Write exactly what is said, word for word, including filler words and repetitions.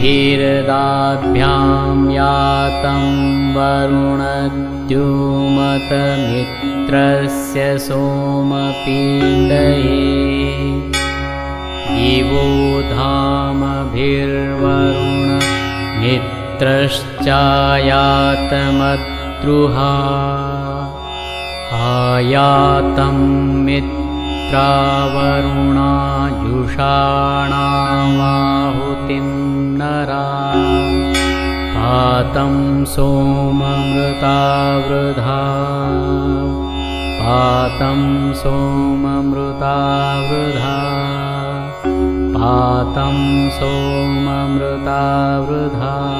भिर्दाभ्यां यातं वरुणद्युमतमित्रस्य सोमपीडये दिवो धामभिर्वरुण मित्रश्चायातमद्रुहा आयातं मित्रावरुणायुषाणामाहुतिं नरा पातं सोममृता वृधा पातं सोममृता वृधा पातं सोममृता वृधा।